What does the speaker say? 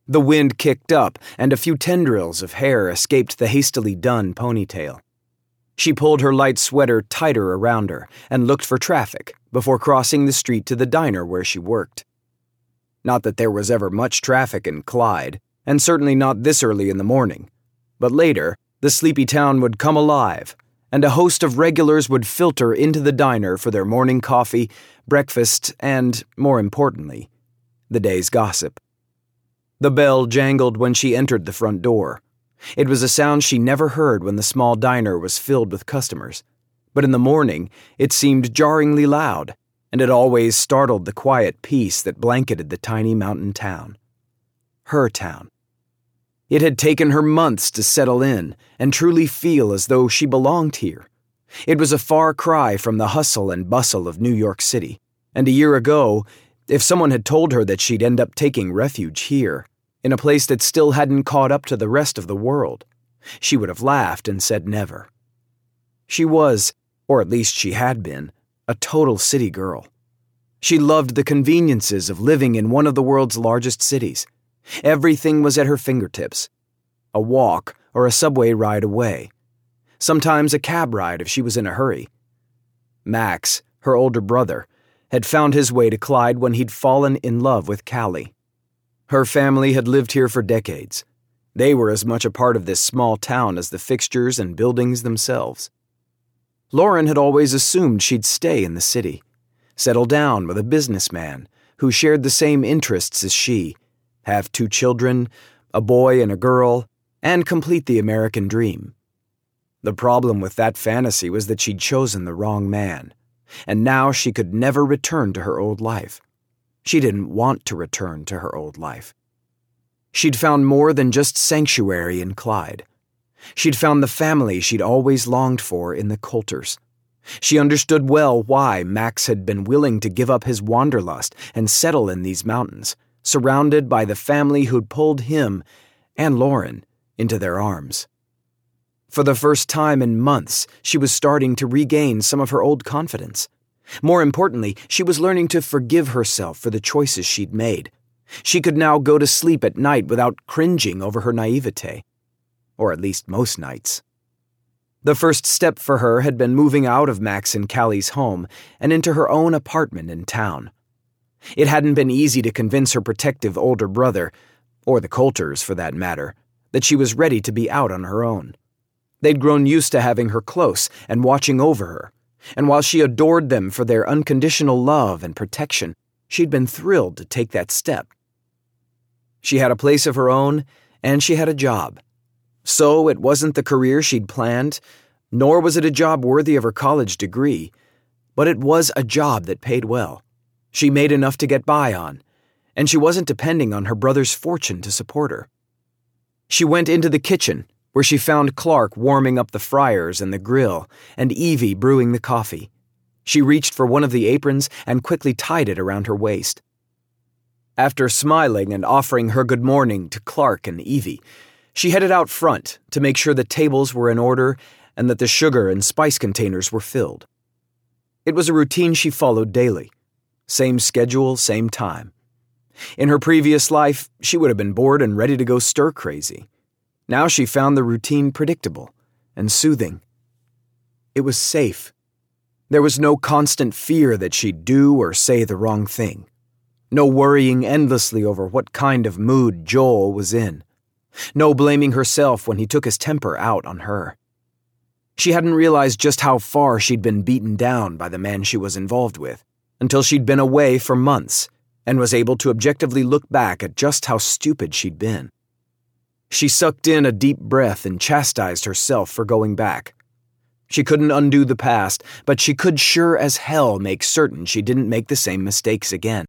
The wind kicked up, and a few tendrils of hair escaped the hastily done ponytail. She pulled her light sweater tighter around her and looked for traffic before crossing the street to the diner where she worked. Not that there was ever much traffic in Clyde, and certainly not this early in the morning, but later, the sleepy town would come alive, and a host of regulars would filter into the diner for their morning coffee, breakfast, and, more importantly, the day's gossip. The bell jangled when she entered the front door. It was a sound she never heard when the small diner was filled with customers, but in the morning it seemed jarringly loud, and it always startled the quiet peace that blanketed the tiny mountain town. Her town. It had taken her months to settle in and truly feel as though she belonged here. It was a far cry from the hustle and bustle of New York City, and a year ago, if someone had told her that she'd end up taking refuge here, in a place that still hadn't caught up to the rest of the world, she would have laughed and said never. She was, or at least she had been, a total city girl. She loved the conveniences of living in one of the world's largest cities. Everything was at her fingertips. A walk or a subway ride away. Sometimes a cab ride if she was in a hurry. Max, her older brother, had found his way to Clyde when he'd fallen in love with Callie. Her family had lived here for decades. They were as much a part of this small town as the fixtures and buildings themselves. Lauren had always assumed she'd stay in the city, settle down with a businessman who shared the same interests as she, have 2 children, a boy and a girl, and complete the American dream. The problem with that fantasy was that she'd chosen the wrong man, and now she could never return to her old life. She didn't want to return to her old life. She'd found more than just sanctuary in Clyde. She'd found the family she'd always longed for in the Coulters. She understood well why Max had been willing to give up his wanderlust and settle in these mountains, surrounded by the family who'd pulled him and Lauren into their arms. For the first time in months, she was starting to regain some of her old confidence. More importantly, she was learning to forgive herself for the choices she'd made. She could now go to sleep at night without cringing over her naivete. Or at least most nights. The first step for her had been moving out of Max and Callie's home and into her own apartment in town. It hadn't been easy to convince her protective older brother, or the Coulters for that matter, that she was ready to be out on her own. They'd grown used to having her close and watching over her, and while she adored them for their unconditional love and protection, she'd been thrilled to take that step. She had a place of her own, and she had a job. So it wasn't the career she'd planned, nor was it a job worthy of her college degree, but it was a job that paid well. She made enough to get by on, and she wasn't depending on her brother's fortune to support her. She went into the kitchen, where she found Clark warming up the fryers and the grill, and Evie brewing the coffee. She reached for one of the aprons and quickly tied it around her waist. After smiling and offering her good morning to Clark and Evie, she headed out front to make sure the tables were in order and that the sugar and spice containers were filled. It was a routine she followed daily. Same schedule, same time. In her previous life, she would have been bored and ready to go stir-crazy. Now she found the routine predictable and soothing. It was safe. There was no constant fear that she'd do or say the wrong thing. No worrying endlessly over what kind of mood Joel was in. No blaming herself when he took his temper out on her. She hadn't realized just how far she'd been beaten down by the man she was involved with, until she'd been away for months and was able to objectively look back at just how stupid she'd been. She sucked in a deep breath and chastised herself for going back. She couldn't undo the past, but she could sure as hell make certain she didn't make the same mistakes again.